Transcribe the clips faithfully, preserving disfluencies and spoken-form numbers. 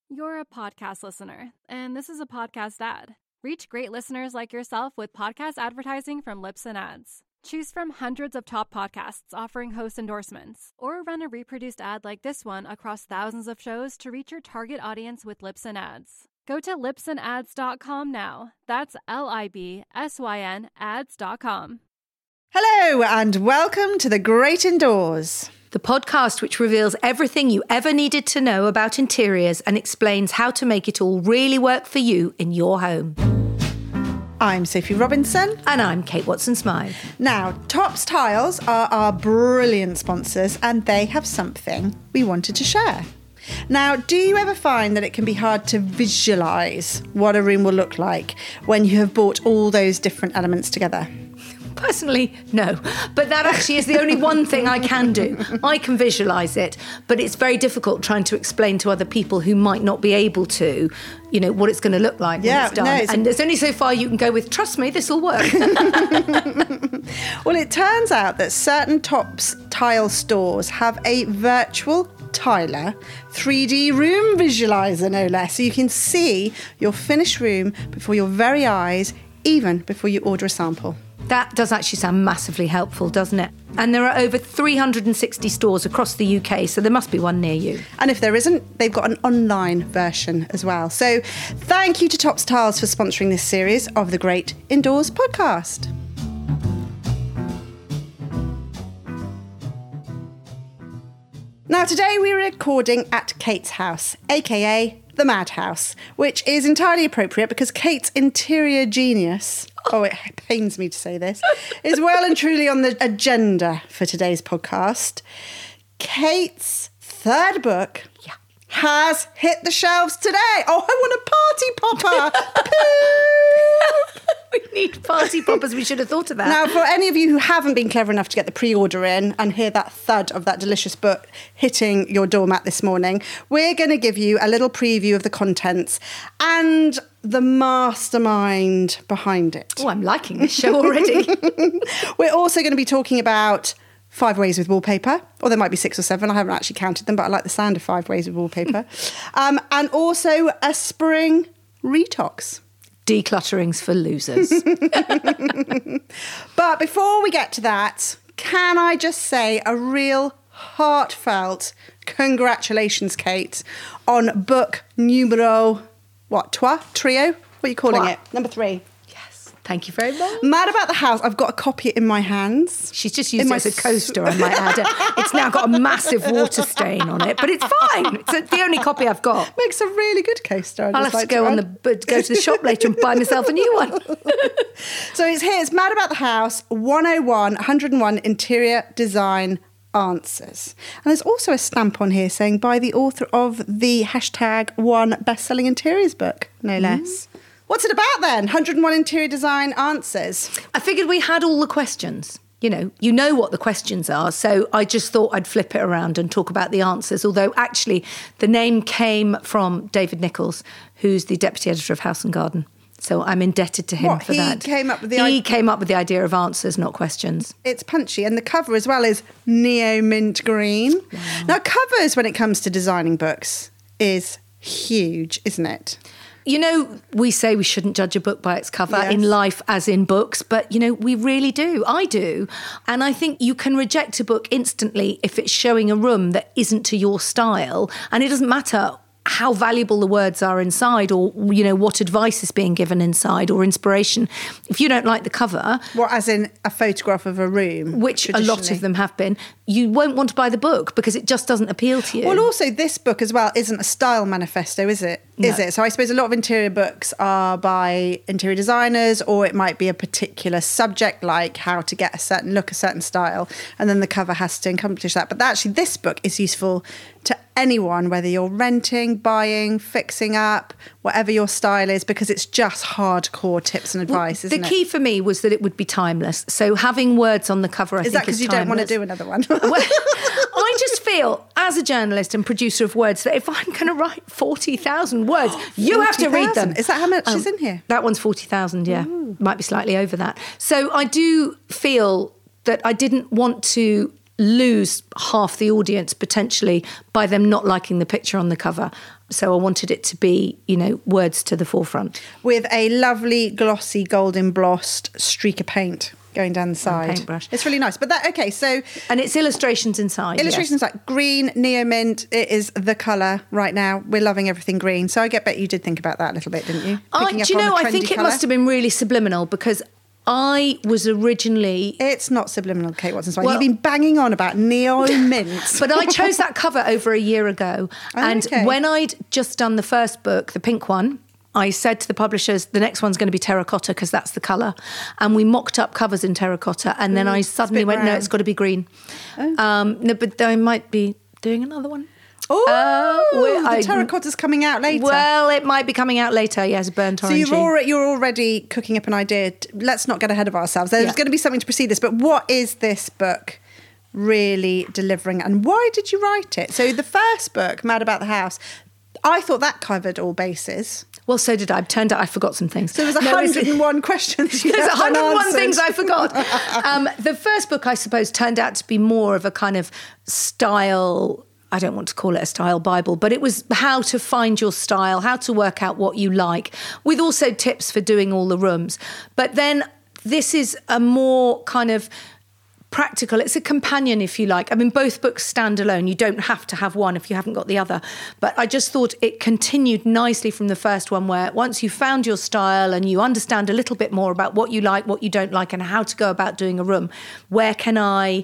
You're a podcast listener, and this is a podcast ad. Reach great listeners like yourself with podcast advertising from Libsyn Ads. Choose from hundreds of top podcasts offering host endorsements, or run a reproduced ad like this one across thousands of shows to reach your target audience with Libsyn Ads. Go to libsyn ads dot com now. That's L I B S Y N ads dot com. Hello and welcome to The Great Indoors, the podcast which reveals everything you ever needed to know about interiors and explains how to make it all really work for you in your home. I'm Sophie Robinson. And I'm Kate Watson-Smythe. Now, Topps Tiles are our brilliant sponsors and they have something we wanted to share. Now, do you ever find that it can be hard to visualise what a room will look like when you have brought all those different elements together? Personally, no. But that actually is the only one thing I can do. I can visualise it, but it's very difficult trying to explain to other people who might not be able to, you know, what it's going to look like yeah, when it's done. No, it's and there's only so far you can go with, trust me, this will work. Well, it turns out that certain Topps tile stores have a virtual Tiler three D room visualizer, no less. So you can see your finished room before your very eyes, even before you order a sample. That does actually sound massively helpful, doesn't it? And there are over three hundred sixty stores across the U K, so there must be one near you. And if there isn't, they've got an online version as well. So thank you to Topps Tiles for sponsoring this series of the Great Indoors podcast. Now, today we're recording at Kate's house, aka the Madhouse, which is entirely appropriate because Kate's interior genius, oh, it pains me to say this, is well and truly on the agenda for today's podcast. Kate's third book yeah. has hit the shelves today. Oh, I want a party popper. We need party poppers. We should have thought of that. Now, for any of you who haven't been clever enough to get the pre-order in and hear that thud of that delicious book hitting your doormat this morning, we're going to give you a little preview of the contents and the mastermind behind it. Oh, I'm liking this show already. We're also going to be talking about five ways with wallpaper, or there might be six or seven. I haven't actually counted them, but I like the sound of five ways with wallpaper. um, and also a spring retox. Declutterings for losers. But before we get to that, can I just say a real heartfelt congratulations, Kate, on book numero, what, trois? Trio? What are you calling Trois. it? Number three. Yes. Thank you very much. Mad About the House. I've got a copy in my hands. She's just used it as a coaster, I might add. It's now got a massive water stain on it, but it's fine. It's the only copy I've got. Makes a really good coaster. I'd I'll just have like to go to on add. the go to the shop later and buy myself a new one. So it's here. It's Mad About the House, one oh one, one hundred and one interior design answers. And there's also a stamp on here saying by the author of the hashtag one best-selling interiors book, no less. Mm. What's it about then? one hundred and one interior design answers. I figured we had all the questions. You know, you know what the questions are. So I just thought I'd flip it around and talk about the answers. Although actually the name came from David Nichols, who's the deputy editor of House and Garden. So I'm indebted to him what, for he that. Came up with the he idea. came up with the idea of answers, not questions. It's punchy. And the cover as well is neo mint green. Wow. Now, covers when it comes to designing books is huge, isn't it? You know, we say we shouldn't judge a book by its cover yes. in life as in books, but, you know, we really do. I do. And I think you can reject a book instantly if it's showing a room that isn't to your style. And it doesn't matter how valuable the words are inside or, you know, what advice is being given inside or inspiration. If you don't like the cover... What, as in a photograph of a room? Which a lot of them have been. You won't want to buy the book because it just doesn't appeal to you. Well, also, this book as well isn't a style manifesto, is it? Is No. it? So I suppose a lot of interior books are by interior designers, or it might be a particular subject, like how to get a certain look, a certain style, and then the cover has to accomplish that. But actually, this book is useful to anyone, whether you're renting, buying, fixing up, whatever your style is, because it's just hardcore tips and advice, well, isn't the it? key for me was that it would be timeless. So having words on the cover, I is think, that because you don't want to do another one? Well, I just feel, as a journalist and producer of words, that if I'm going to write forty thousand words, you have to read them. Is that how much um, is in here? That one's forty thousand, yeah. Ooh. Might be slightly over that. So I do feel that I didn't want to lose half the audience potentially by them not liking the picture on the cover. So I wanted it to be, you know, words to the forefront. With a lovely, glossy, gold embossed streak of paint going down the side. Paintbrush. It's really nice. But that, okay, so... And it's illustrations inside. Illustrations yes. like green, neo-mint. It is the colour right now. We're loving everything green. So I get bet you did think about that a little bit, didn't you? I, do you know, I think it colour. must have been really subliminal because I was originally... It's not subliminal, Kate Watson. Well, You've been banging on about neo-mint. But I chose that cover over a year ago. Oh, and okay. when I'd just done the first book, the pink one, I said to the publishers, the next one's going to be terracotta because that's the colour. And we mocked up covers in terracotta. And then mm, I suddenly went, brown. no, it's got to be green. Oh. Um, no, but I might be doing another one. Oh, uh, the terracotta's coming out later. Well, it might be coming out later, yes, burnt orangey. So you've already, you're already cooking up an idea. Let's not get ahead of ourselves. There's yeah. going to be something to precede this, but what is this book really delivering and why did you write it? So the first book, Mad About the House, I thought that covered all bases. Well, so did I. Turned out I forgot some things. So there's one hundred and one questions you There's left one hundred and one unanswered. things I forgot. um, the first book, I suppose, turned out to be more of a kind of style... I don't want to call it a style Bible, but it was how to find your style, how to work out what you like, with also tips for doing all the rooms. But then this is a more kind of practical, it's a companion, if you like. I mean, both books stand alone. You don't have to have one if you haven't got the other. But I just thought it continued nicely from the first one, where once you found your style and you understand a little bit more about what you like, what you don't like, and how to go about doing a room, where can I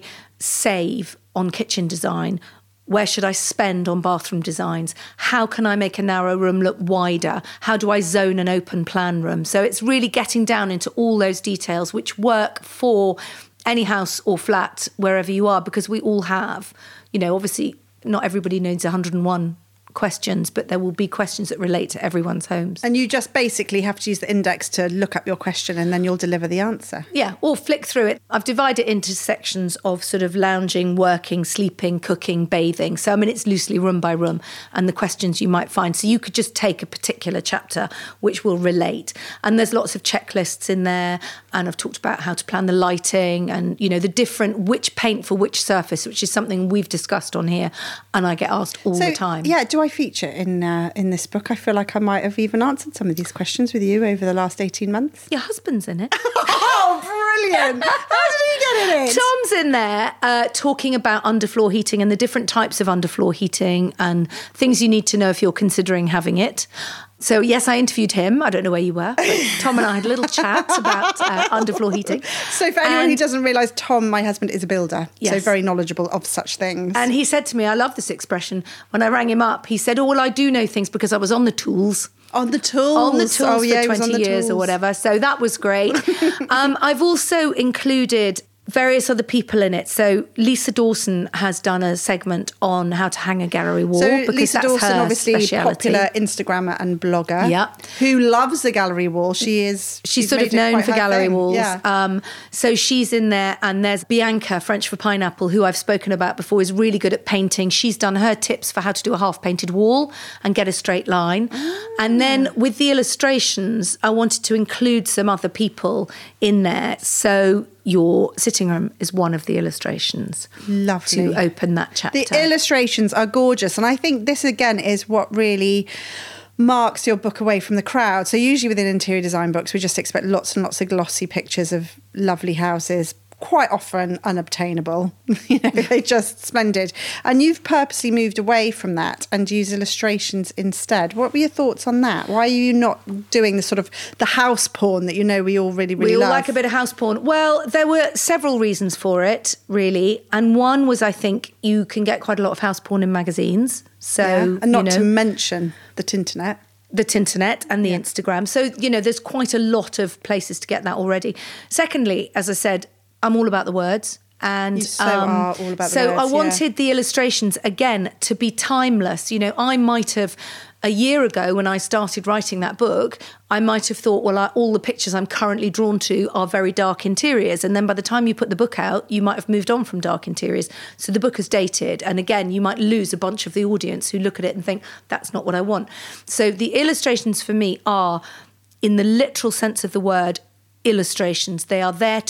save on kitchen design? Where should I spend on bathroom designs? How can I make a narrow room look wider? How do I zone an open plan room? So it's really getting down into all those details which work for any house or flat, wherever you are, because we all have, you know, obviously not everybody needs one hundred and one questions, but there will be questions that relate to everyone's homes. And you just basically have to use the index to look up your question and then you'll deliver the answer. Yeah, or flick through it. I've divided it into sections of sort of lounging, working, sleeping, cooking, bathing. So, I mean, it's loosely room by room and the questions you might find. So you could just take a particular chapter which will relate. And there's lots of checklists in there. And I've talked about how to plan the lighting and, you know, the different, which paint for which surface, which is something we've discussed on here. And I get asked all so, the time. Yeah, do I feature in uh, in this book? I feel like I might have even answered some of these questions with you over the last eighteen months. Your husband's in it. Oh, brilliant. How did he get in it? Tom's in there uh, talking about underfloor heating and the different types of underfloor heating and things you need to know if you're considering having it. So, yes, I interviewed him. I don't know where you were, but Tom and I had a little chat about uh, underfloor heating. So for anyone and, who doesn't realise, Tom, my husband, is a builder. Yes. So very knowledgeable of such things. And he said to me, I love this expression, when I rang him up, he said, oh, well, I do know things because I was on the tools. On the tools. On the tools oh, for yeah, twenty years tools. or whatever. So that was great. um, I've also included various other people in it. So Lisa Dawson has done a segment on how to hang a gallery wall. So because Lisa that's Dawson, her obviously speciality. popular Instagrammer and blogger, yeah, who loves the gallery wall. She is she's, she's sort of made it known quite for her gallery thing. walls. Yeah. Um, so she's in there, and there's Bianca, French for Pineapple, who I've spoken about before, is really good at painting. She's done her tips for how to do a half painted wall and get a straight line. Ah. And then with the illustrations, I wanted to include some other people in there. So your sitting room is one of the illustrations. Lovely. To open that chapter. The illustrations are gorgeous. And I think this, again, is what really marks your book away from the crowd. So usually within interior design books, we just expect lots and lots of glossy pictures of lovely houses, quite often unobtainable. You know, they're just splendid. And you've purposely moved away from that and used illustrations instead. What were your thoughts on that? Why are you not doing the sort of the house porn that you know we all really, really we all love? like a bit of house porn. Well, there were several reasons for it, really. And one was, I think, you can get quite a lot of house porn in magazines. So, yeah. And not you know, to mention the Tinternet. The Tinternet and the yeah. Instagram. So, you know, there's quite a lot of places to get that already. Secondly, as I said, I'm all about the words. And you so um, are all about the so words, I wanted yeah. the illustrations, again, to be timeless. You know, I might have, a year ago when I started writing that book, I might have thought, well, I, all the pictures I'm currently drawn to are very dark interiors. And then by the time you put the book out, you might have moved on from dark interiors. So the book is dated. And again, you might lose a bunch of the audience who look at it and think, that's not what I want. So the illustrations for me are, in the literal sense of the word, illustrations. They are there to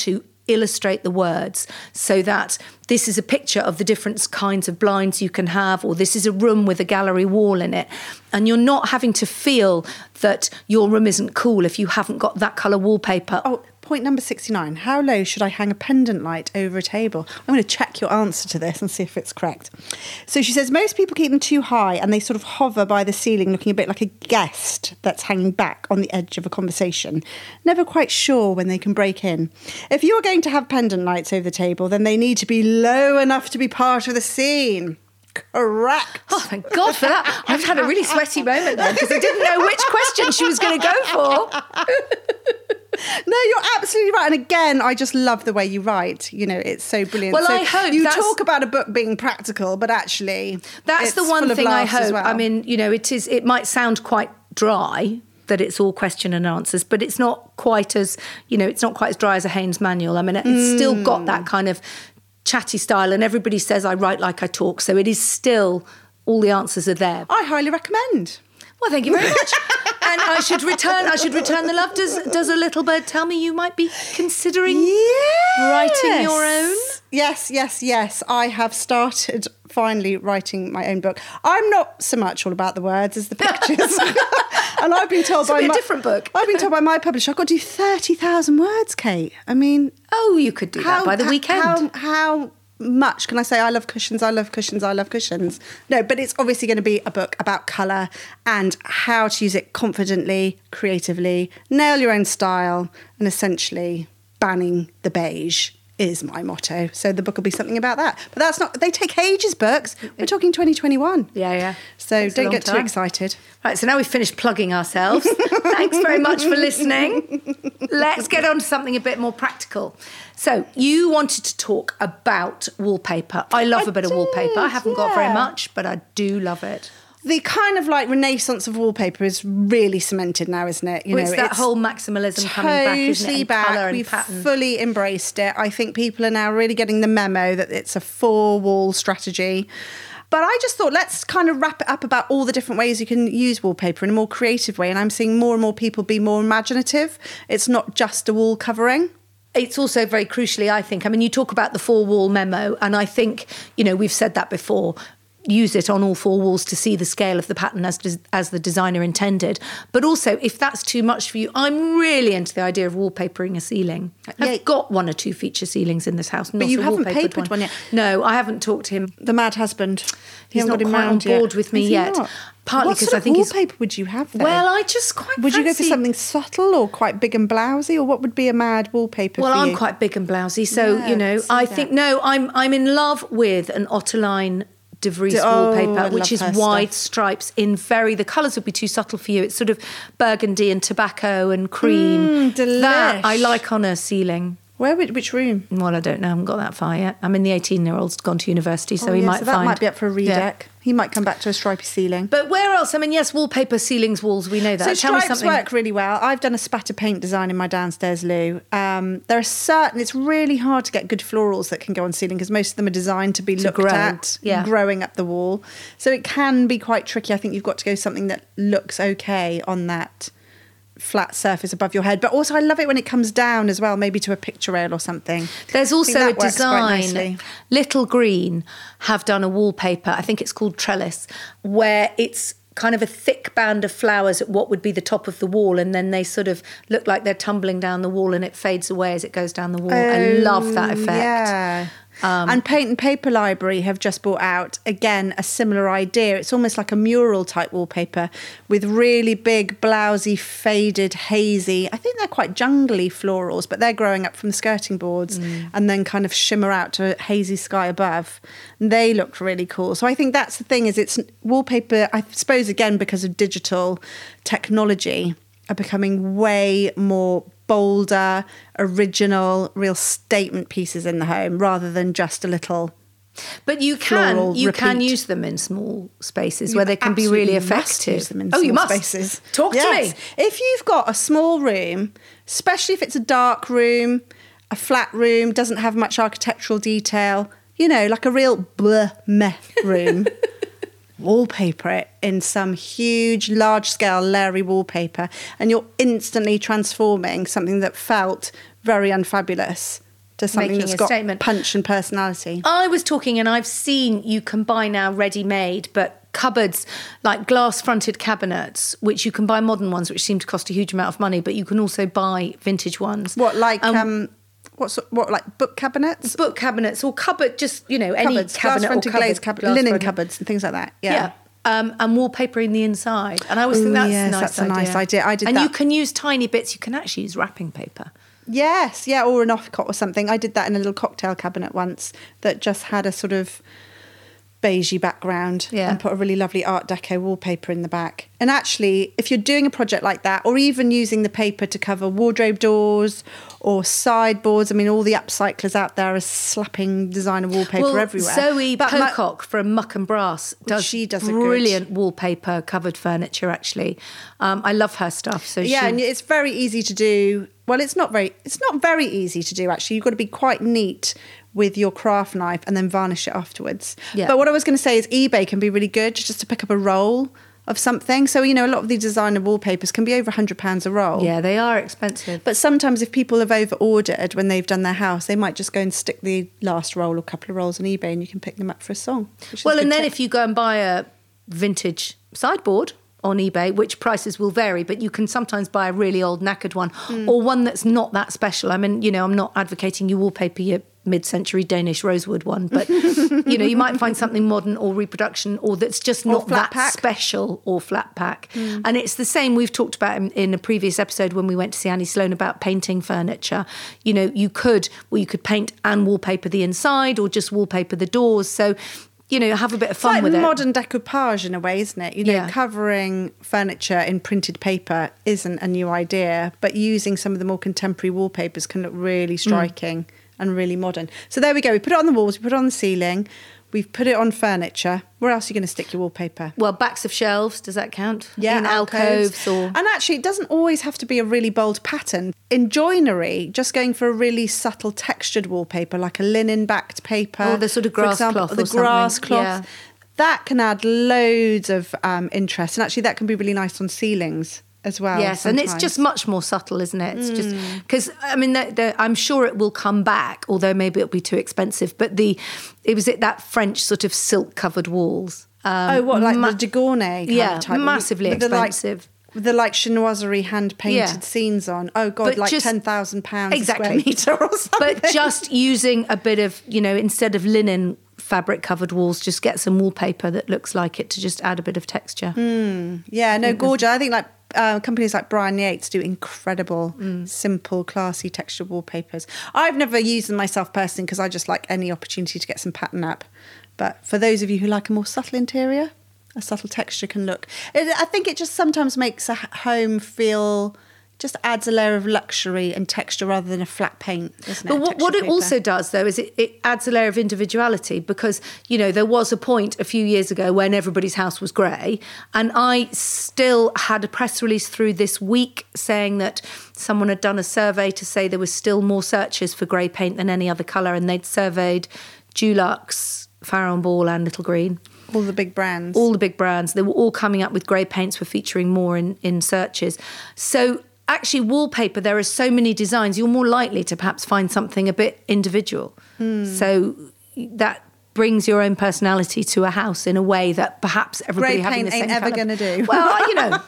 illustrate the words so that this is a picture of the different kinds of blinds you can have, or this is a room with a gallery wall in it. And you're not having to feel that your room isn't cool if you haven't got that colour wallpaper. Oh, point number sixty-nine. How low should I hang a pendant light over a table? I'm going to check your answer to this and see if it's correct. So she says, most people keep them too high and they sort of hover by the ceiling, looking a bit like a guest that's hanging back on the edge of a conversation, never quite sure when they can break in. If you're going to have pendant lights over the table, then they need to be low enough to be part of the scene. Correct. Oh, thank God for that. I've had a really sweaty moment then because I didn't know which question she was going to go for. No, you're absolutely right. And again, I just love the way you write. You know, it's so brilliant. Well, so I hope you that's, talk about a book being practical, but actually, that's it's the one full of thing I laughs as hope. well. I mean, you know, it is. It might sound quite dry that it's all question and answers, but it's not quite as, you know, it's not quite as dry as a Haynes manual. I mean, it's mm. still got that kind of chatty style, and everybody says I write like I talk, so it is still, all the answers are there. I highly recommend. Well, thank you very much. And I should return. I should return the love. Does Does a little bird tell me you might be considering yes. writing your own? Yes, yes, yes. I have started finally writing my own book. I'm not so much all about the words as the pictures. And I've been told it's by a my, different book. I've been told by my publisher I've got to do thirty thousand words, Kate. I mean, oh, you could do how, that by the how, weekend. How, how much can I say I love cushions, I love cushions, I love cushions? No, but it's obviously going to be a book about colour and how to use it confidently, creatively, nail your own style, and essentially banning the beige is my motto. So the book will be something about that. But that's not, they take ages, books. We're talking twenty twenty-one. Yeah, yeah. So Takes don't get time. too excited. Right, so now we've finished plugging ourselves. Thanks very much for listening. Let's get on to something a bit more practical. So you wanted to talk about wallpaper. I love I a bit did, of wallpaper. I haven't got very yeah. much, but I do love it. The kind of like renaissance of wallpaper is really cemented now, isn't it? You well, know, it's that it's whole maximalism coming back, isn't it? And back. colour and We've pattern. fully embraced it. I think people are now really getting the memo that it's a four-wall strategy. But I just thought, let's kind of wrap it up about all the different ways you can use wallpaper in a more creative way. And I'm seeing more and more people be more imaginative. It's not just a wall covering. It's also very crucially, I think, I mean, you talk about the four-wall memo, and I think, you know, we've said that before, use it on all four walls to see the scale of the pattern as des- as the designer intended. But also, if that's too much for you, I'm really into the idea of wallpapering a ceiling. I've Yeah. got one or two feature ceilings in this house. But not you a haven't wallpapered papered one. one yet. No, I haven't talked to him. The mad husband. He's You not haven't got quite him on round yet. board with me Is he yet. not? Partly what because sort I think of he's... wallpaper would you have then? Well, I just quite Would you go for fancy- something subtle or quite big and blousy, or what would be a mad wallpaper Well, for I'm you? quite big and blousy, so, Yeah, you know, see I that. think, no, I'm I'm in love with an Ottoline De Vries De- oh, wallpaper, I which love is her wide stuff. stripes in very, the colours would be too subtle for you. It's sort of burgundy and tobacco and cream. Mm, delish. That I like on a ceiling. Where? Which, which room? Well, I don't know. I haven't got that far yet. I mean, the eighteen-year-old's gone to university, so Oh, he yeah, might so that find... might be up for a redeck. Yeah. He might come back to a stripy ceiling. But where else? I mean, yes, wallpaper, ceilings, walls, we know that. So Tell me stripes something. work really well. I've done a spatter paint design in my downstairs loo. Um, there are certain, it's really hard to get good florals that can go on ceiling because most of them are designed to be looked grow, at, yeah. growing up the wall. So it can be quite tricky. I think you've got to go something that looks okay on that flat surface above your head. But also I love it when it comes down as well, maybe to a picture rail or something. There's I think also a that works quite design, nicely. Little Green have done a wallpaper, I think it's called Trellis, where it's kind of a thick band of flowers at what would be the top of the wall, and then they sort of look like they're tumbling down the wall and it fades away as it goes down the wall. I love that effect. Yeah. Um, and Paint and Paper Library have just brought out, again, a similar idea. It's almost like a mural type wallpaper with really big, blousy, faded, hazy, I think they're quite jungly florals, but they're growing up from the skirting boards mm. and then kind of shimmer out to a hazy sky above. And they look really cool. So I think that's the thing, is it's wallpaper, I suppose, again, because of digital technology, are becoming way more bolder, original, real statement pieces in the home rather than just a little. But you can floral you can repeat. use them in small spaces You where they can be really absolutely must effective. use them in oh, you small must. spaces. Talk Yes. to me. If you've got a small room, especially if it's a dark room, a flat room, doesn't have much architectural detail, you know, like a real blah meh room. Wallpaper it in some huge, large-scale, Larry wallpaper, and you're instantly transforming something that felt very unfabulous to something Making that's a got statement. punch and personality. I was talking, and I've seen you can buy now ready-made, but cupboards, like glass-fronted cabinets, which you can buy modern ones, which seem to cost a huge amount of money, but you can also buy vintage ones. What, like... Um, um, What, sort, what, like book cabinets? Book cabinets or cupboard, just, you know, any Cupboards, cabinet or glass-fronted cupboard. glazed cupboard, glass linen fronted. cupboards and things like that. Yeah. Yeah. Um, and wallpapering the inside. And I always think Ooh, that's yes, a nice that's a idea. nice idea. I did and that. you can use tiny bits. You can actually use wrapping paper. Yes, yeah, or an offcut or something. I did that in a little cocktail cabinet once that just had a sort of beigey background Yeah. and put a really lovely Art Deco wallpaper in the back. And actually, if you're doing a project like that, or even using the paper to cover wardrobe doors or sideboards, I mean, all the upcyclers out there are slapping designer wallpaper well, everywhere. Zoe But my- Pocock from Muck and Brass does, She does a good- brilliant wallpaper covered furniture, actually. Um, I love her stuff. So yeah, she, and it's very easy to do. Well, it's not very it's not very easy to do, actually. You've got to be quite neat with your craft knife and then varnish it afterwards. Yeah. But what I was going to say is eBay can be really good just to pick up a roll of something. So, you know, a lot of these designer wallpapers can be over one hundred pounds a roll. yeah, they are expensive. But sometimes if people have over-ordered when they've done their house, they might just go and stick the last roll or couple of rolls on eBay and you can pick them up for a song. which is Well, a and good then tip. if you go and buy a vintage sideboard on eBay, which prices will vary, but you can sometimes buy a really old knackered one Mm. or one that's not that special. I mean, you know, I'm not advocating you wallpaper your mid-century Danish rosewood one, but, you know, you might find something modern or reproduction or that's just Or not flat that pack. special or flat pack. Mm. And it's the same we've talked about in, in a previous episode when we went to see Annie Sloan about painting furniture. You know, you could, well, you could paint and wallpaper the inside or just wallpaper the doors. So, you know, have a bit of It's fun like with it. modern decoupage in a way, isn't it? You know, Yeah. covering furniture in printed paper isn't a new idea, but using some of the more contemporary wallpapers can look really striking Mm. and really modern. So there we go. We put it on the walls, we put it on the ceiling, we've put it on furniture. Where else are you going to stick your wallpaper? Well, backs of shelves, does that count? Yeah, in alcoves or... And actually, it doesn't always have to be a really bold pattern. In joinery, just going for a really subtle textured wallpaper, like a linen-backed paper. Or the sort of for grass example, cloth or the or something, grass cloth. yeah. That can add loads of um, interest. And actually, that can be really nice on ceilings as well. Yes, and it's sometimes. just much more subtle, isn't it? It's just Mm. because I mean, the, the, I'm sure it will come back, although maybe it'll be too expensive. But the it was it that French sort of silk covered walls. Um, Oh, what, like ma- the de Gournay kind yeah, of type? massively with the, like, expensive. with the like chinoiserie hand-painted Yeah. scenes on. Oh, God, But like just- ten thousand pounds exactly. a square metre or something. But just using a bit of, you know, instead of linen fabric covered walls, just get some wallpaper that looks like it to just add a bit of texture. Yeah, no, gorgeous. I think like uh, companies like Brian Yates do incredible, Mm. simple, classy textured wallpapers. I've never used them myself personally because I just like any opportunity to get some pattern up. But for those of you who like a more subtle interior, a subtle texture can look. It, I think it just sometimes makes a h- home feel, just adds a layer of luxury and texture rather than a flat paint, doesn't it? But what, Textured what it paper. also does, though, is it, it adds a layer of individuality because, you know, there was a point a few years ago when everybody's house was grey, and I still had a press release through this week saying that someone had done a survey to say there was still more searches for grey paint than any other colour, and they'd surveyed Dulux, Farrow and Ball and Little Green. All the big brands. All the big brands. They were all coming up with grey paints, were featuring more in, in searches. So actually wallpaper, there are so many designs, you're more likely to perhaps find something a bit individual. Hmm. So that brings your own personality to a house in a way that perhaps everybody Grey having paint the same ain't ever colour- gonna do. Well, you know,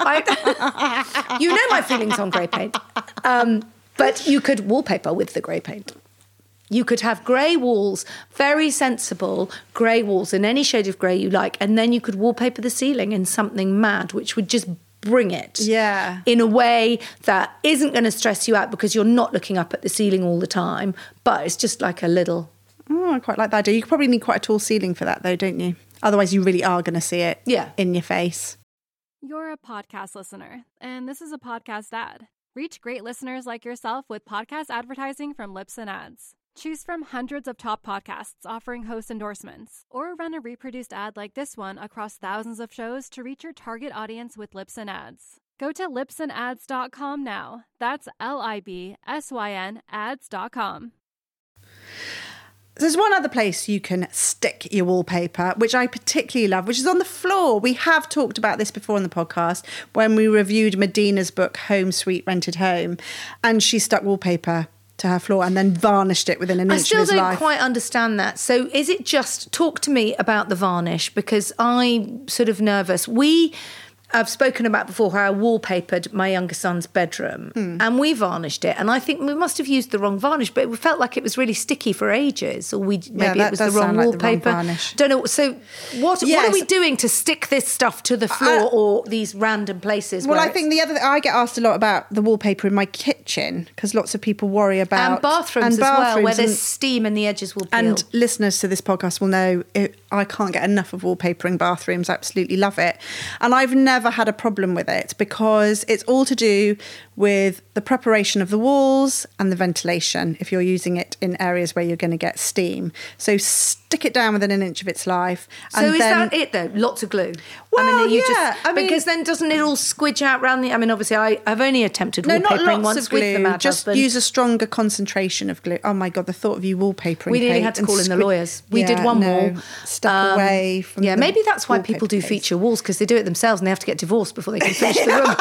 I, you know my feelings on grey paint. Um, but you could wallpaper with the grey paint. You could have grey walls, very sensible grey walls in any shade of grey you like, and then you could wallpaper the ceiling in something mad, which would just bring it Yeah. in a way that isn't going to stress you out because you're not looking up at the ceiling all the time, but it's just like a little... Oh, I quite like that idea. You probably need quite a tall ceiling for that, though, don't you? Otherwise, you really are going to see it Yeah. in your face. You're a podcast listener, and this is a podcast ad. Reach great listeners like yourself with podcast advertising from Libsyn Ads. Choose from hundreds of top podcasts offering host endorsements, or run a reproduced ad like this one across thousands of shows to reach your target audience with Libsyn Ads. Go to libsyn ads dot com now. That's L I B S Y N ads dot com. There's one other place you can stick your wallpaper, which I particularly love, which is on the floor. We have talked about this before on the podcast when we reviewed Medina's book, Home Sweet Rented Home, and she stuck wallpaper to her floor and then varnished it within an I inch still of his don't life. quite understand that. So is it just, talk to me about the varnish, because I'm sort of nervous. We... I've spoken about before how I wallpapered my younger son's bedroom mm. and we varnished it. And I think we must have used the wrong varnish, but it felt like it was really sticky for ages. Or we maybe yeah, it was the wrong like wallpaper. The wrong varnish. Don't know. So what, yes. what are we doing to stick this stuff to the floor uh, or these random places? Well, where I think the other I get asked a lot about the wallpaper in my kitchen because lots of people worry about and bathrooms and as bathrooms well, where there's and, steam and the edges will peel. And listeners to this podcast will know it, I can't get enough of wallpapering bathrooms. I absolutely love it, and I've never had a problem with it because it's all to do with the preparation of the walls and the ventilation if you're using it in areas where you're going to get steam. So stick it down within an inch of its life. So and is then, that it though? Lots of glue? Well, I mean, you yeah. Just, I mean, because then doesn't it all squidge out around the... I mean, obviously I, I've only attempted no, wallpapering not lots once of glue, with the Mad just Husband. use a stronger concentration of glue. Oh my God, the thought of you wallpapering. We nearly Kate, had to and call in the squid- lawyers. We Yeah, did one no, wall. Step Um, away from Yeah, the maybe that's why people do wallpaper case. feature walls, because they do it themselves and they have to get divorced before they can finish the room.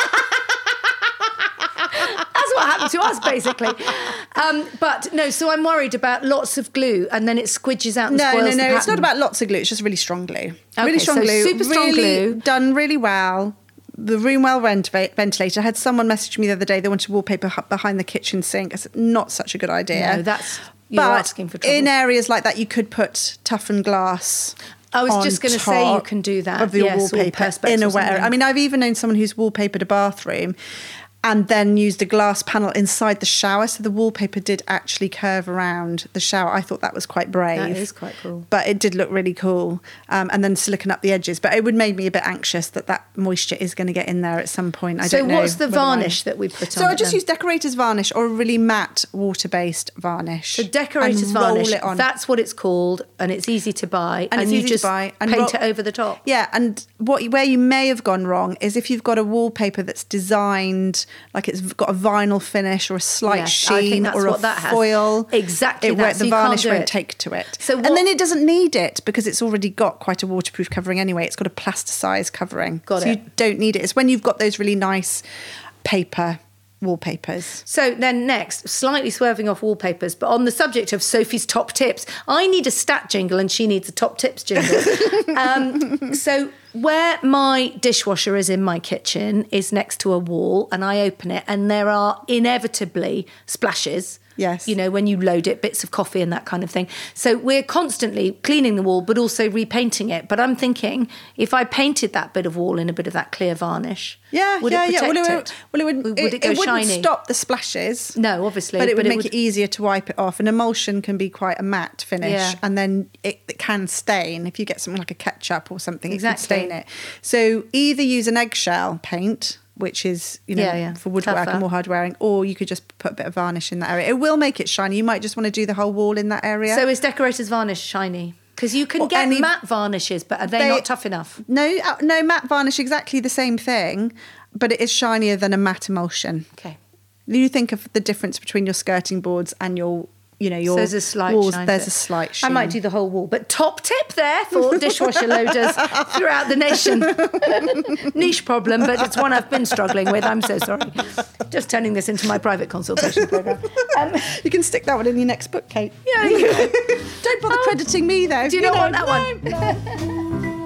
That's what happened to us, basically. Um, but no, so I'm worried about lots of glue and then it squidges out and No, spoils no, the no. pattern. It's not about lots of glue. It's just really strong glue. Okay, really strong so glue. super strong really glue. Done really well. The room well vent- ventilated. I had someone message me the other day. They wanted wallpaper hu- behind the kitchen sink. I said, not such a good idea. No, that's... You're but asking for trouble. in areas like that, you could put toughened glass. I was on just going to say you top can do that. of your yes, or wallpaper perspex in a or way. something. I mean, I've even known someone who's wallpapered a bathroom and then used a glass panel inside the shower, so the wallpaper did actually curve around the shower. I thought that was quite brave. That is quite cool. But it did look really cool. Um, and then silicon up the edges. But it would make me a bit anxious that that moisture is going to get in there at some point. I so don't know. what's the whether I- varnish that we put on So I it just then? use decorator's varnish or a really matte water-based varnish. So decorator's and roll varnish, it on. that's what it's called, and it's easy to buy, And and, it's you easy to just buy, and paint ro- it over the top. Yeah, and what where you may have gone wrong is if you've got a wallpaper that's designed like it's got a vinyl finish or a slight Yes, I think sheen that's or a what that has. foil. Exactly it, that, won't- so the you can't varnish do won't it. take to it. So what- and then it doesn't need it because it's already got quite a waterproof covering anyway. It's got a plasticized covering. Got so it. you don't need it. It's when you've got those really nice paper wallpapers. So then next, slightly swerving off wallpapers, but on the subject of Sophie's top tips, I need a stat jingle and she needs a top tips jingle. um, so where my dishwasher is in my kitchen is next to a wall and I open it and there are inevitably splashes. Yes. You know, when you load it, bits of coffee and that kind of thing. So we're constantly cleaning the wall, but also repainting it. But I'm thinking, if I painted that bit of wall in a bit of that clear varnish, Yeah, would yeah, it yeah. protect Well, it, it? would- well, it would. Would it, it go it wouldn't shiny? stop the splashes. No, obviously. But it would but make it, easier to wipe it off. An emulsion can be quite a matte finish, Yeah. and then it, it can stain. If you get something like a ketchup or something, Exactly. it can stain it. So either use an eggshell paint, which is, you know, Yeah, yeah. for woodwork Tougher. and more hard wearing, or you could just put a bit of varnish in that area. It will make it shiny. You might just want to do the whole wall in that area. So is decorator's varnish shiny? Because you can Or get any- matte varnishes, but are they, They- not tough enough? no, uh, no, matte varnish, exactly the same thing, but it is shinier than a matte emulsion. Okay. You think of the difference between your skirting boards and your, you know, your So there's a slight walls. shine to There's it. a slight shine. I might do the whole wall. But top tip there for dishwasher loaders throughout the nation. Niche problem, but it's one I've been struggling with. I'm so sorry. Just turning this into my private consultation programme. Um, You can stick that one in your next book, Kate. yeah, you know. Don't bother crediting me, though. Do you, You not know, want that no, one?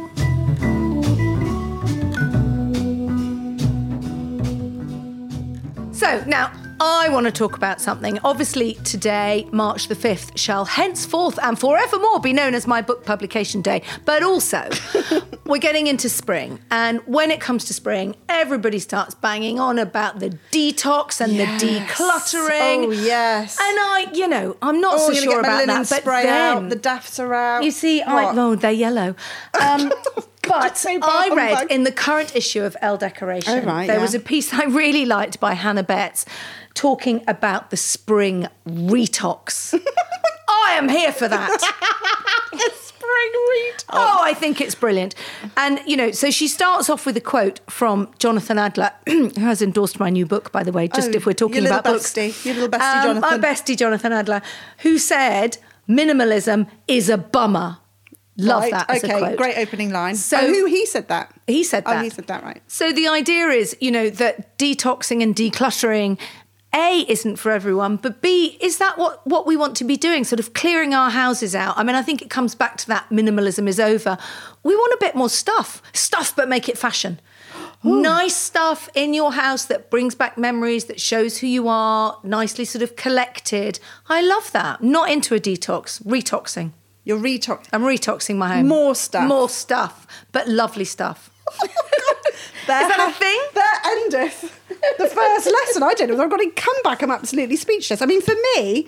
So now I want to talk about something. Obviously today, March the fifth, shall henceforth and forevermore be known as my book publication day. But also, we're getting into spring. And when it comes to spring, everybody starts banging on about the detox and Yes. the decluttering. Oh, yes. And I, you know, I'm not Oh, so I'm gonna sure get my about linen that. But spray then, out. The daffs are out. you see, I, What? oh, they're yellow. Um, but so bad, I read humbug. in the current issue of Elle Decoration, Oh, right, there yeah. was a piece I really liked by Hannah Betts talking about the spring retox. I am here for that. Spring read. Oh, I think it's brilliant. And, you know, so she starts off with a quote from Jonathan Adler, who has endorsed my new book, by the way, just Oh, if we're talking your little about books. bestie, your little bestie, Um, Jonathan. My bestie, Jonathan Adler, who said, minimalism is a bummer. Love Right, that as okay, a quote. great opening line. So- oh, who he said that? He said that. Oh, he said that, right. So the idea is, you know, that detoxing and decluttering A, isn't for everyone, but B, is that what, what we want to be doing, sort of clearing our houses out? I mean, I think it comes back to that minimalism is over. We want a bit more stuff. Stuff, but make it fashion. Ooh. Nice stuff in your house that brings back memories, that shows who you are, nicely sort of collected. I love that. Not into a detox, retoxing. You're retoxing? I'm retoxing my home. More stuff? More stuff, but lovely stuff. Oh, God. There, is that a thing? There endeth the first lesson. I don't know. I've got to come back. I'm absolutely speechless. I mean, for me,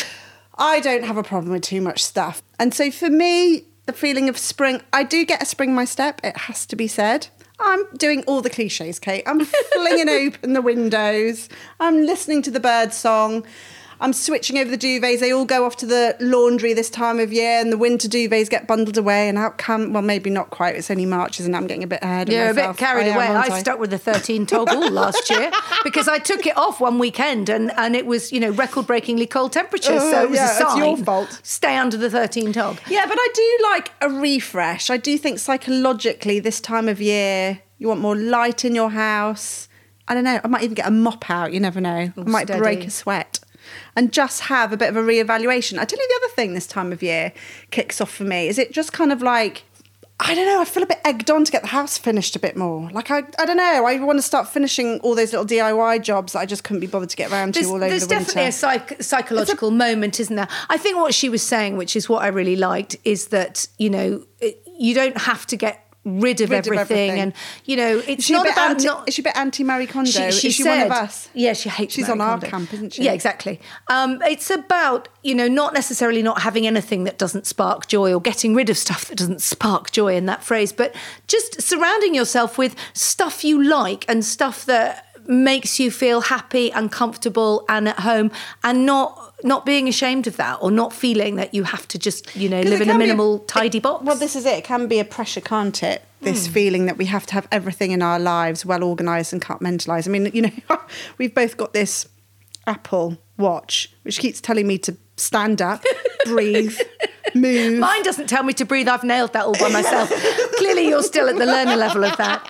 I don't have a problem with too much stuff. And so for me, the feeling of spring, I do get a spring in my step, it has to be said. I'm doing all the cliches, Kate. I'm flinging open the windows. I'm listening to the bird song. I'm switching over the duvets. They all go off to the laundry this time of year, and the winter duvets get bundled away, and out come, well, maybe not quite. It's only March, and I'm getting a bit ahead of You're myself. a bit carried I away. am, I, I stuck with the thirteen toggle last year because I took it off one weekend, and, and it was, you know, record-breakingly cold temperatures. Oh, so it was yeah, a sign. it's your fault. Stay under the thirteen tog. Yeah, but I do like a refresh. I do think psychologically this time of year, you want more light in your house. I don't know. I might even get a mop out. You never know. Ooh, I might steady. break a sweat. And just have a bit of a reevaluation. I tell you the other thing this time of year kicks off for me is it just kind of like, I don't know, I feel a bit egged on to get the house finished a bit more. Like, I I don't know, I want to start finishing all those little D I Y jobs that I just couldn't be bothered to get around There's, to all over the winter. there's definitely a psych- psychological a, moment, isn't there? I think what she was saying, which is what I really liked, is that, you know, it, you don't have to get rid of, rid everything. of everything. And, you know, it's is she not a bit about anti, not... Is she a bit anti-Marie Kondo? She, she is she said, one of us? Yeah, she hates She's Marie on Kondo. our camp, isn't she? Yeah, exactly. Um, it's about, you know, not necessarily not having anything that doesn't spark joy or getting rid of stuff that doesn't spark joy in that phrase, but just surrounding yourself with stuff you like and stuff that makes you feel happy and comfortable and at home, and not not being ashamed of that, or not feeling that you have to just, you know, live in a minimal, a, tidy it, box. Well, this is it. It can be a pressure, can't it? This mm. feeling that we have to have everything in our lives well organised and compartmentalised. I mean, you know, we've both got this Apple Watch, which keeps telling me to stand up, breathe, move. Mine doesn't tell me to breathe. I've nailed that all by myself. Clearly, you're still at the learner level of that.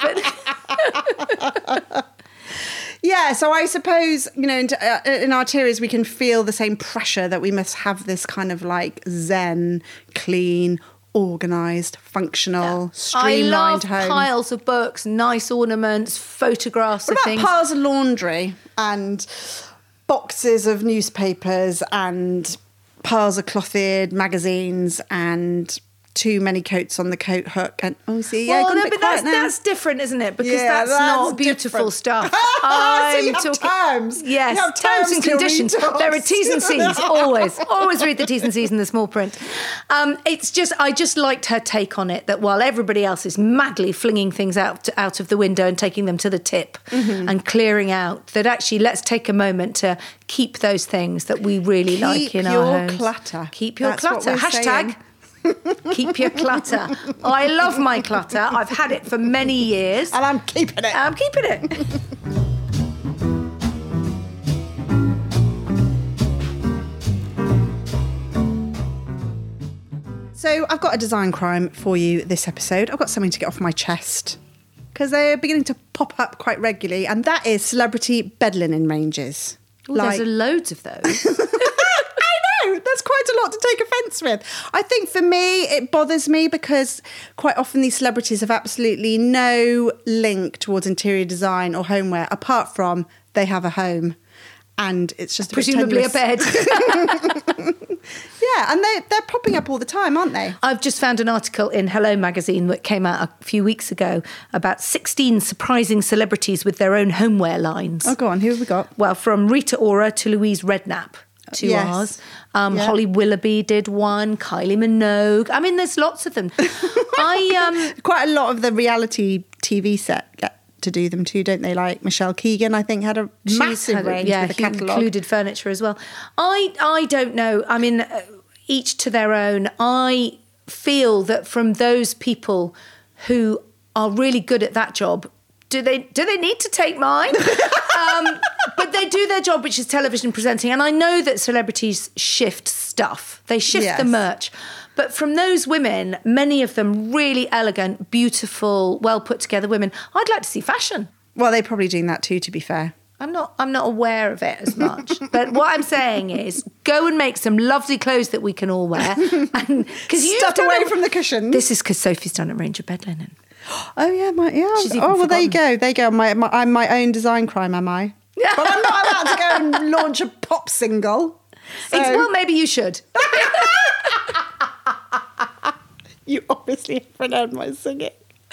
But yeah, so I suppose, you know, in, uh, in our interiors, we can feel the same pressure that we must have this kind of like zen, clean, organised, functional, yeah. streamlined I love home. Piles of books, nice ornaments, photographs what of about things. Piles of laundry and boxes of newspapers and piles of clothed magazines and too many coats on the coat hook and oh see yeah well, no, but that's now. that's different, isn't it? Because yeah, that's, that's not beautiful different. stuff. I'm so you have talking terms. Yes, you have terms, terms and conditions. There are T's and C's always. Always read the T's and C's in the small print. Um, it's just I just liked her take on it, that while everybody else is madly flinging things out to, out of the window and taking them to the tip mm-hmm. and clearing out, that actually let's take a moment to keep those things that we really keep like in your our homes. Clutter. Keep your That's clutter. Hashtag. Saying. Keep your clutter. Oh, I love my clutter. I've had it for many years. And I'm keeping it. I'm keeping it. So I've got a design crime for you this episode. I've got something to get off my chest because they're beginning to pop up quite regularly, and that is celebrity bed linen ranges. Ooh, like... There's loads of those. That's quite a lot to take offence with. I think for me, it bothers me because quite often these celebrities have absolutely no link towards interior design or homeware, apart from they have a home and it's just a presumably a bed. Yeah, and they, they're popping up all the time, aren't they? I've just found an article in Hello magazine that came out a few weeks ago about sixteen surprising celebrities with their own homeware lines. Oh, go on. Who have we got? Well, from Rita Ora to Louise Redknapp. Two yes. R's. Um, yeah. Holly Willoughby did one. Kylie Minogue. I mean, there's lots of them. I um, Quite a lot of the reality T V set get to do them too, don't they? Like Michelle Keegan, I think, had a massive had a, range yeah, with a catalogue. included furniture as well. I I don't know. I mean, uh, each to their own. I feel that from those people who are really good at that job, do they do they need to take mine? um, but they do their job, which is television presenting. And I know that celebrities shift stuff. They shift yes. the merch. But from those women, many of them really elegant, beautiful, well put together women, I'd like to see fashion. Well, they're probably doing that too, to be fair. I'm not I'm not aware of it as much. But what I'm saying is go and make some lovely clothes that we can all wear. And because you Stuff away from the cushions. This is because Sophie's done a range of bed linen. Oh yeah, my yeah. She's even oh well, there you forgotten. go. There you go. My, my, I'm my own design crime, am I? But I'm not allowed to go and launch a pop single. So It's, well, maybe you should. you obviously haven't heard my singing.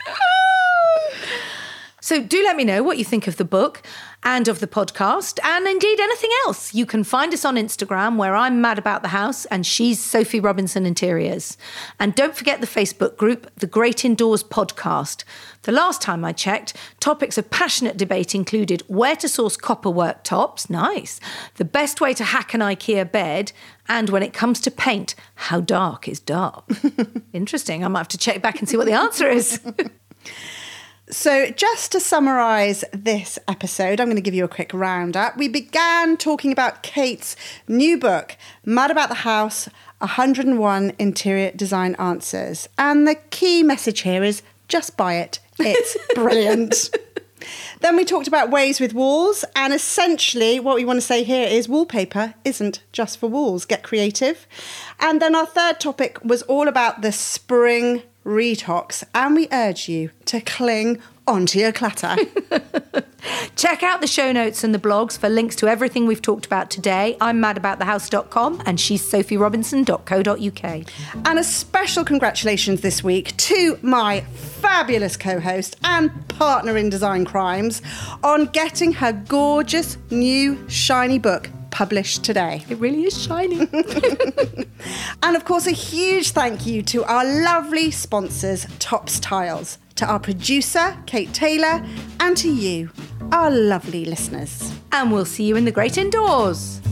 So do let me know what you think of the book and of the podcast, and indeed anything else. You can find us on Instagram, where I'm Mad About the House and she's Sophie Robinson Interiors. And don't forget the Facebook group, The Great Indoors Podcast. The last time I checked, topics of passionate debate included where to source copper worktops, nice, the best way to hack an IKEA bed, and when it comes to paint, how dark is dark. Interesting. I might have to check back and see what the answer is. So just to summarise this episode, I'm going to give you a quick roundup. We began talking about Kate's new book, Mad About the House, one hundred and one Interior Design Answers. And the key message here is just buy it. It's brilliant. Then we talked about ways with walls, and essentially what we want to say here is wallpaper isn't just for walls. Get creative. And then our third topic was all about the spring retox, and we urge you to cling onto your clutter. Check out the show notes and the blogs for links to everything we've talked about today. I'm mad about the house dot com and she's sophie robinson dot co dot uk. And a special congratulations this week to my fabulous co-host and partner in Design Crimes on getting her gorgeous new shiny book published today. It really is shiny. And of course, a huge thank you to our lovely sponsors, Tops Tiles, to our producer, Kate Taylor, and to you, our lovely listeners. And we'll see you in the great indoors.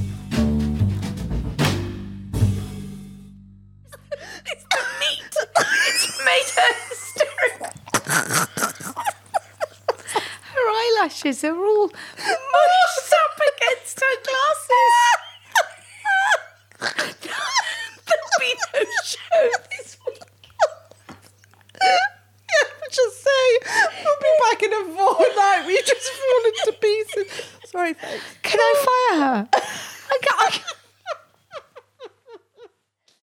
It's the meat. It's made her hysterical. Her eyelashes are all mushed up against her glasses. There'll be no show this week. Yeah, just say, we'll be back in a fortnight. We just fallen to pieces. Sorry, folks. Can I fire her?